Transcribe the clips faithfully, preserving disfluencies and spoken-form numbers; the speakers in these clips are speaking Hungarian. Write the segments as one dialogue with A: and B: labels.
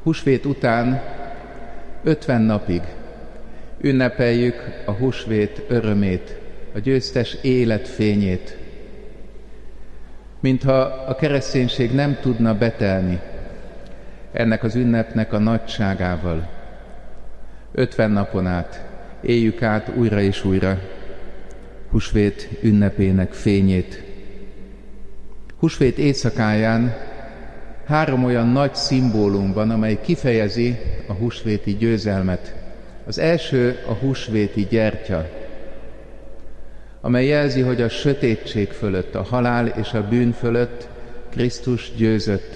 A: Húsvét után ötven napig ünnepeljük a húsvét örömét, a győztes élet fényét. Mintha a kereszténység nem tudna betelni ennek az ünnepnek a nagyságával. ötven napon át éljük át újra és újra húsvét ünnepének fényét. Húsvét éjszakáján három olyan nagy szimbólum van, amely kifejezi a húsvéti győzelmet. Az első a húsvéti gyertya, amely jelzi, hogy a sötétség fölött, a halál és a bűn fölött Krisztus győzött.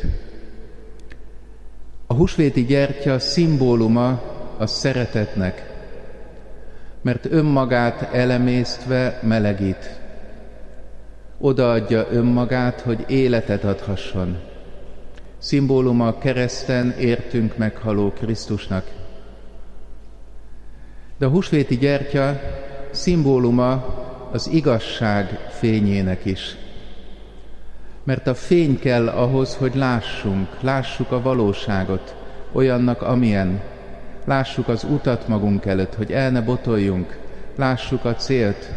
A: A húsvéti gyertya szimbóluma a szeretetnek, mert önmagát elemésztve melegít. Odaadja önmagát, hogy életet adhasson. Szimbóluma a kereszten értünk meghaló Krisztusnak. De a húsvéti gyertya szimbóluma az igazság fényének is. Mert a fény kell ahhoz, hogy lássunk, lássuk a valóságot olyannak, amilyen. Lássuk az utat magunk előtt, hogy el ne botoljunk, lássuk a célt.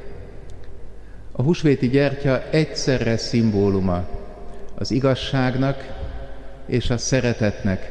A: A húsvéti gyertya egyszerre szimbóluma az igazságnak és a szeretetnek.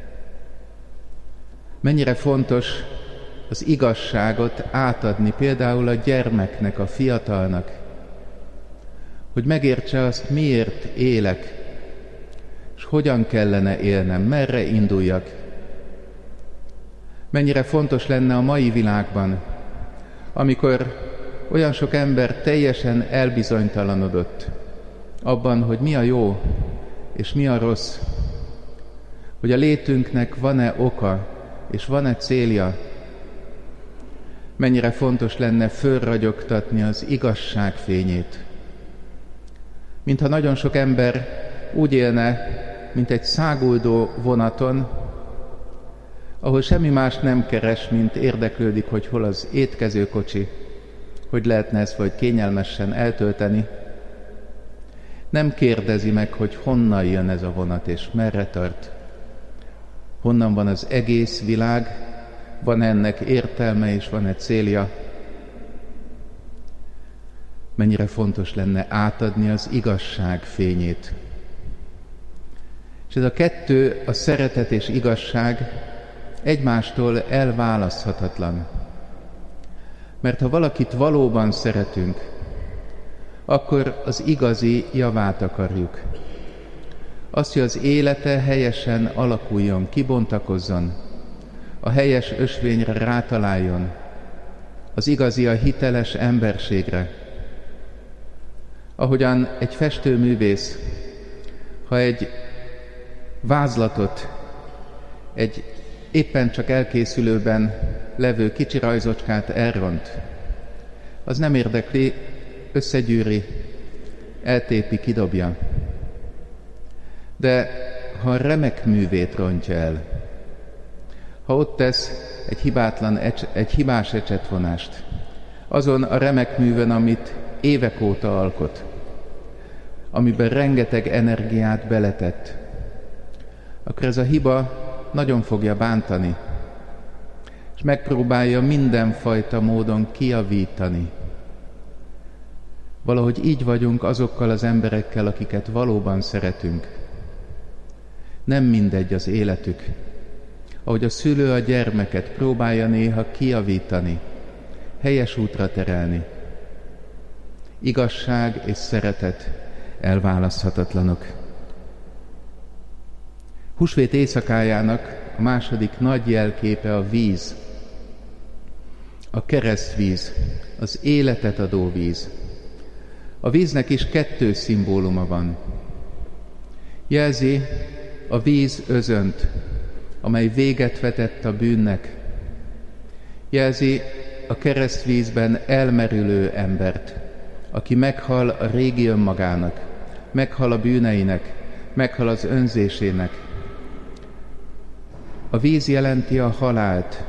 A: Mennyire fontos az igazságot átadni például a gyermeknek, a fiatalnak, hogy megértse azt, miért élek, és hogyan kellene élnem, merre induljak. Mennyire fontos lenne a mai világban, amikor olyan sok ember teljesen elbizonytalanodott abban, hogy mi a jó és mi a rossz, hogy a létünknek van-e oka és van-e célja. Mennyire fontos lenne fölragyogtatni az igazság fényét. Mintha nagyon sok ember úgy élne, mint egy száguldó vonaton, ahol semmi más nem keres, mint érdeklődik, hogy hol az étkezőkocsi, hogy lehetne ezt vagy kényelmesen eltölteni. Nem kérdezi meg, hogy honnan jön ez a vonat és merre tart. Honnan van az egész világ, van ennek értelme és van-e célja. Mennyire fontos lenne átadni az igazság fényét. És ez a kettő, a szeretet és igazság egymástól elválaszthatatlan. Mert ha valakit valóban szeretünk, akkor az igazi javát akarjuk. Azt, hogy az élete helyesen alakuljon, kibontakozzon, a helyes ösvényre rátaláljon, az igazi, a hiteles emberségre. Ahogyan egy festőművész, ha egy vázlatot, egy éppen csak elkészülőben levő kicsi rajzocskát elront, az nem érdekli, összegyűri, eltépi, kidobja. De ha a remek művét rontja el, ha ott tesz egy hibátlan, egy hibás ecsetvonást, azon a remek művön, amit évek óta alkot, amiben rengeteg energiát beletett, akkor ez a hiba nagyon fogja bántani, és megpróbálja mindenfajta módon kijavítani. Valahogy így vagyunk azokkal az emberekkel, akiket valóban szeretünk. Nem mindegy az életük. Ahogy a szülő a gyermeket próbálja néha kijavítani, helyes útra terelni. Igazság és szeretet elválaszthatatlanok. Húsvét éjszakájának a második nagy jelképe a víz. A keresztvíz, az életet adó víz. A víznek is kettő szimbóluma van. Jelzi a víz özönt, amely véget vetett a bűnnek. Jelzi a keresztvízben elmerülő embert, aki meghal a régi önmagának, meghal a bűneinek, meghal az önzésének. A víz jelenti a halált,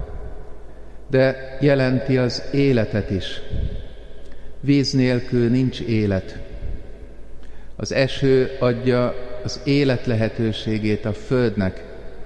A: de jelenti az életet is. Víz nélkül nincs élet. Az eső adja az élet lehetőségét a földnek,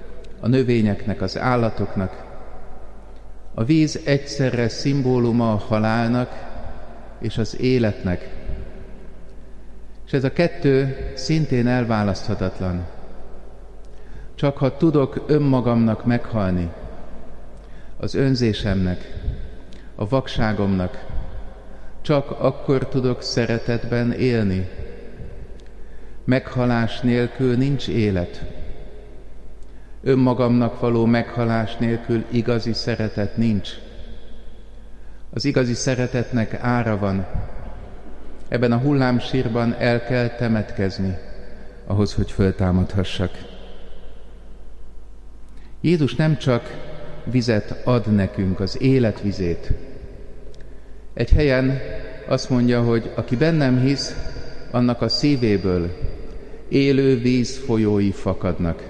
A: a növényeknek, az állatoknak. A víz egyszerre szimbóluma a halálnak és az életnek. És ez a kettő szintén elválaszthatatlan. Csak ha tudok önmagamnak meghalni, az önzésemnek, a vakságomnak, csak akkor tudok szeretetben élni. Meghalás nélkül nincs élet. Önmagamnak való meghalás nélkül igazi szeretet nincs. Az igazi szeretetnek ára van. Ebben a hullámsírban el kell temetkezni, ahhoz, hogy föltámadhassak. Jézus nem csak vizet ad nekünk, az életvizét. Egy helyen azt mondja, hogy aki bennem hisz, annak a szívéből élő víz folyói fakadnak.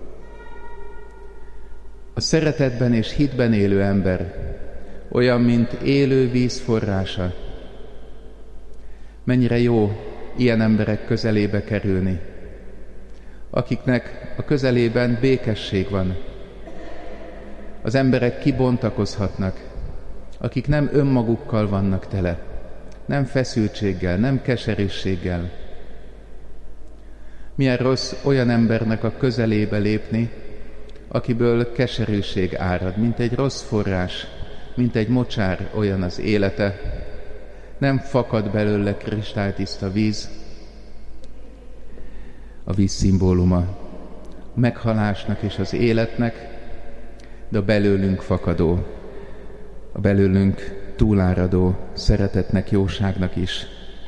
A: A szeretetben és hitben élő ember olyan, mint élő víz forrása. Mennyire jó ilyen emberek közelébe kerülni, akiknek a közelében békesség van. Az emberek kibontakozhatnak, akik nem önmagukkal vannak tele, nem feszültséggel, nem keserűséggel. Milyen rossz olyan embernek a közelébe lépni, akiből keserűség árad, mint egy rossz forrás, mint egy mocsár olyan az élete. Nem fakad belőle kristálytiszta víz, a víz szimbóluma a meghalásnak és az életnek, de a belőlünk fakadó, a belőlünk túláradó szeretetnek, jóságnak is.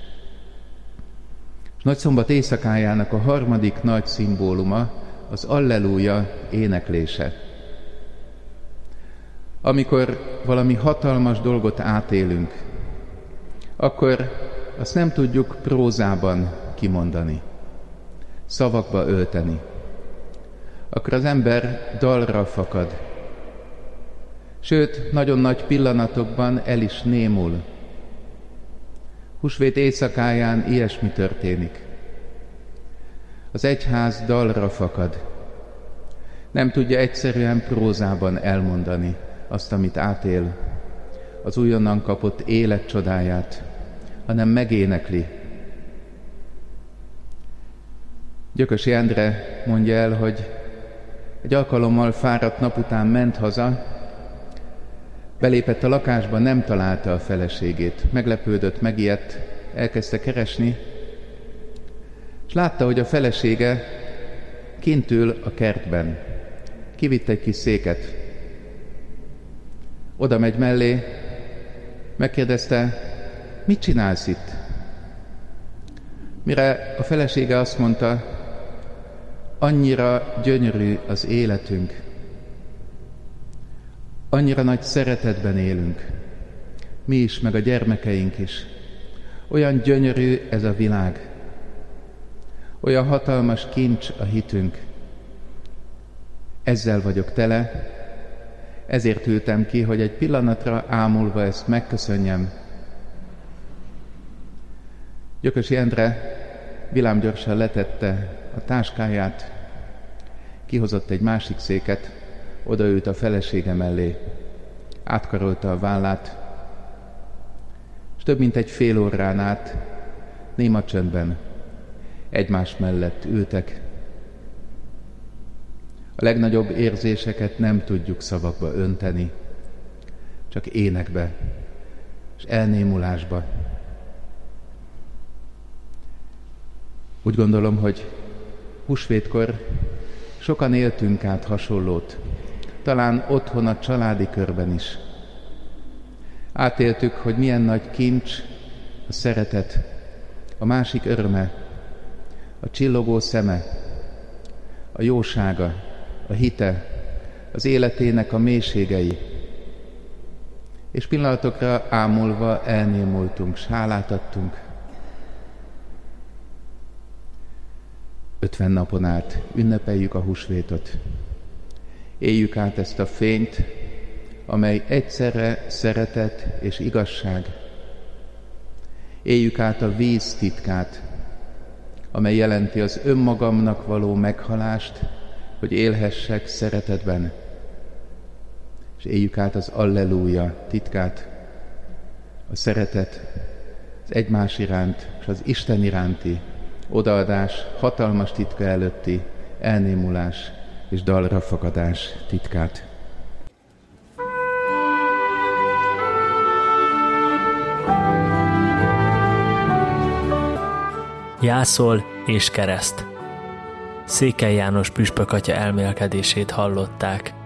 A: És Nagyszombat éjszakájának a harmadik nagy szimbóluma az Alleluja éneklése. Amikor valami hatalmas dolgot átélünk, akkor azt nem tudjuk prózában kimondani, szavakba ölteni. Akkor az ember dalra fakad. Sőt, nagyon nagy pillanatokban el is némul. Húsvét éjszakáján ilyesmi történik. Az egyház dalra fakad. Nem tudja egyszerűen prózában elmondani azt, amit átél, az újonnan kapott élet csodáját, hanem megénekli. Gyökösi Endre mondja el, hogy egy alkalommal fáradt nap után ment haza, belépett a lakásba, nem találta a feleségét. Meglepődött, megijedt, elkezdte keresni, és látta, hogy a felesége kint ül a kertben. Kivitt egy kis széket. Oda megy mellé, megkérdezte, mit csinálsz itt? Mire a felesége azt mondta, annyira gyönyörű az életünk, annyira nagy szeretetben élünk, mi is, meg a gyermekeink is. Olyan gyönyörű ez a világ, olyan hatalmas kincs a hitünk. Ezzel vagyok tele, ezért ültem ki, hogy egy pillanatra ámulva ezt megköszönjem. Gyökösi Endre villámgyorsan letette a táskáját, kihozott egy másik széket, odaült a felesége mellé, átkarolta a vállát, és több mint egy fél órán át néma csöndben egymás mellett ültek. A legnagyobb érzéseket nem tudjuk szavakba önteni, csak énekbe és elnémulásba. Úgy gondolom, hogy húsvétkor sokan éltünk át hasonlót, talán otthon a családi körben is. Átéltük, hogy milyen nagy kincs a szeretet, a másik öröme, a csillogó szeme, a jósága, a hite, az életének a mélységei. És pillanatokra ámulva elnémultunk, s hálát adtunk. Ötven napon át ünnepeljük a húsvétot. Éljük át ezt a fényt, amely egyszerre szeretet és igazság. Éljük át a víz titkát, amely jelenti az önmagamnak való meghalást hogy élhessek szeretetben, és éljük át az Alleluja titkát, a szeretet, az egymás iránt és az Isten iránti odaadás hatalmas titka előtti elnémulás és dalra fakadás titkát.
B: Jászol és kereszt. Székely János püspök atya elmélkedését hallották.